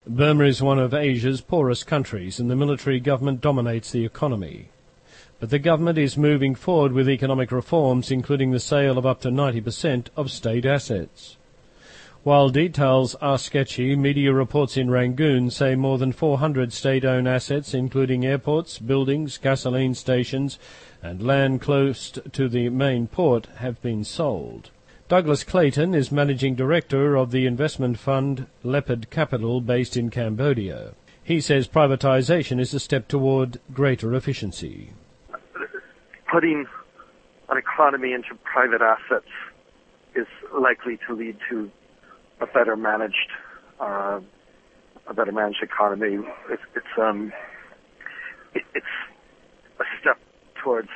Burma is one of Asia's poorest countries and the military government dominates the economy. But the government is moving forward with economic reforms, including the sale of up to 90% of state assets. While details are sketchy, media reports in Rangoon say more than 400 state-owned assets, including airports, buildings, gasoline stations, and land close to the main port, have been sold. Douglas Clayton is managing director of the investment fund Leopard Capital based in Cambodia. He says privatisation is a step toward greater efficiency. Putting an economy into private assets is likely to lead to a better managed economy. It's a step towards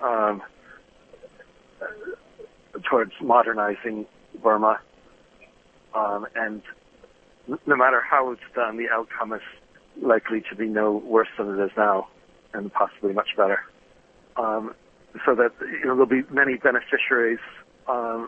modernizing Burma, and no matter how it's done, the outcome is likely to be no worse than it is now, and possibly much better. So that there'll be many beneficiaries of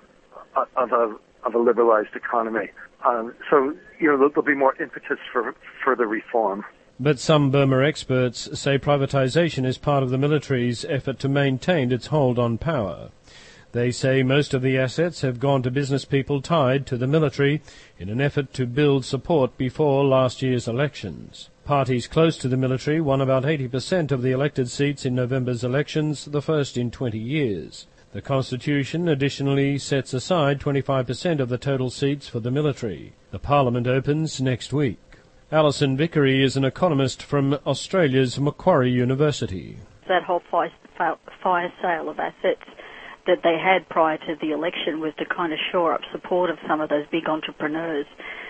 a liberalized economy. So there'll be more impetus for further reform. But some Burma experts say privatisation is part of the military's effort to maintain its hold on power. They say most of the assets have gone to business people tied to the military in an effort to build support before last year's elections. Parties close to the military won about 80% of the elected seats in November's elections, the first in 20 years. The Constitution additionally sets aside 25% of the total seats for the military. The Parliament opens next week. Alison Vickery is an economist from Australia's Macquarie University. That whole fire sale of assets that they had prior to the election was to kind of shore up support of some of those big entrepreneurs.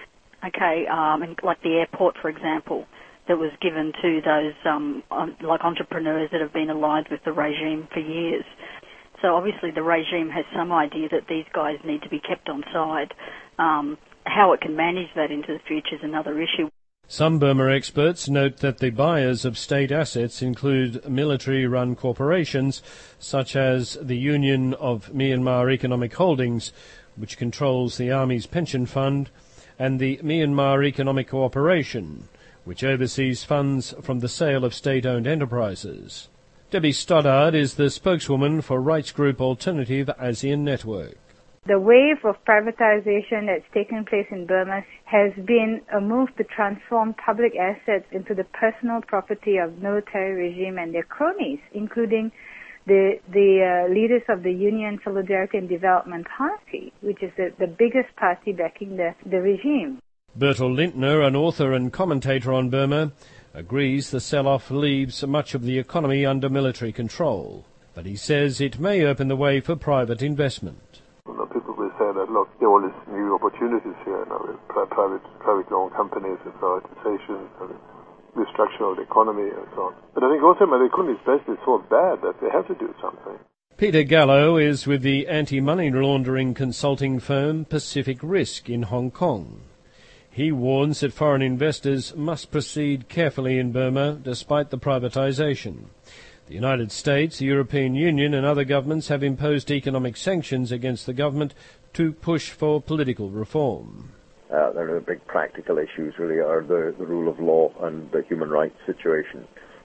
And like the airport, for example, that was given to those entrepreneurs that have been aligned with the regime for years. So obviously the regime has some idea that these guys need to be kept on side. How it can manage that into the future is another issue. Some Burma experts note that the buyers of state assets include military-run corporations such as the Union of Myanmar Economic Holdings, which controls the Army's pension fund, and the Myanmar Economic Cooperation, which oversees funds from the sale of state-owned enterprises. Debbie Stoddard is the spokeswoman for rights group Alternative ASEAN Network. The wave of privatization that's taken place in Burma has been a move to transform public assets into the personal property of military regime and their cronies, including the leaders of the Union Solidarity and Development Party, which is the biggest party backing the regime. Bertel Lintner, an author and commentator on Burma, agrees the sell-off leaves much of the economy under military control, but he says it may open the way for private investment. People will say that, look, there are all these new opportunities here now with private-owned companies and privatization and restructuring of the economy and so on. But I think also the economy is basically so bad that they have to do something. Peter Gallo is with the anti-money laundering consulting firm Pacific Risk in Hong Kong. He warns that foreign investors must proceed carefully in Burma despite the privatization. The United States, the European Union and other governments have imposed economic sanctions against the government to push for political reform. There are big practical issues really are the rule of law and the human rights situation.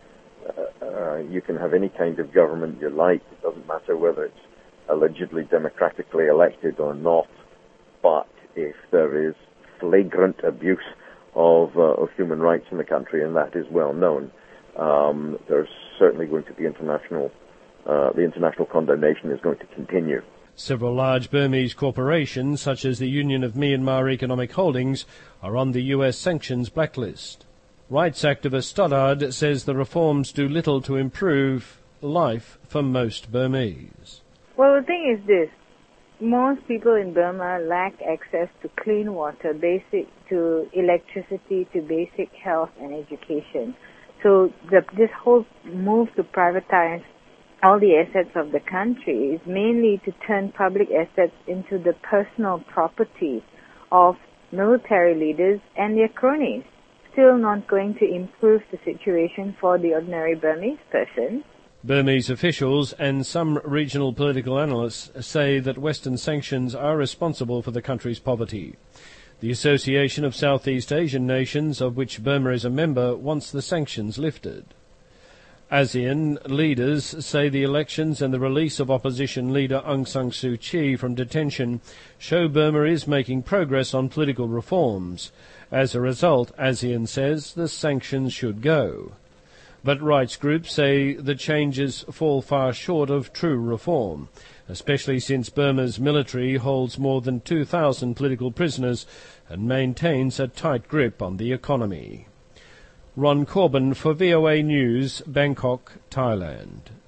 You can have any kind of government you like. It doesn't matter whether it's allegedly democratically elected or not. But if there is flagrant abuse of human rights in the country, and that is well known, there's certainly going to be the international condemnation is going to continue. Several large Burmese corporations, such as the Union of Myanmar Economic Holdings, are on the US sanctions blacklist. Rights activist Stoddard says the reforms do little to improve life for most Burmese. Well, the thing is this. Most people in Burma lack access to clean water, to electricity, to basic health and education. So this whole move to privatize all the assets of the country is mainly to turn public assets into the personal property of military leaders and their cronies. Still not going to improve the situation for the ordinary Burmese person. Burmese officials and some regional political analysts say that Western sanctions are responsible for the country's poverty. The Association of Southeast Asian Nations, of which Burma is a member, wants the sanctions lifted. ASEAN leaders say the elections and the release of opposition leader Aung San Suu Kyi from detention show Burma is making progress on political reforms. As a result, ASEAN says the sanctions should go. But rights groups say the changes fall far short of true reform, especially since Burma's military holds more than 2,000 political prisoners and maintains a tight grip on the economy. Ron Corbin for VOA News, Bangkok, Thailand.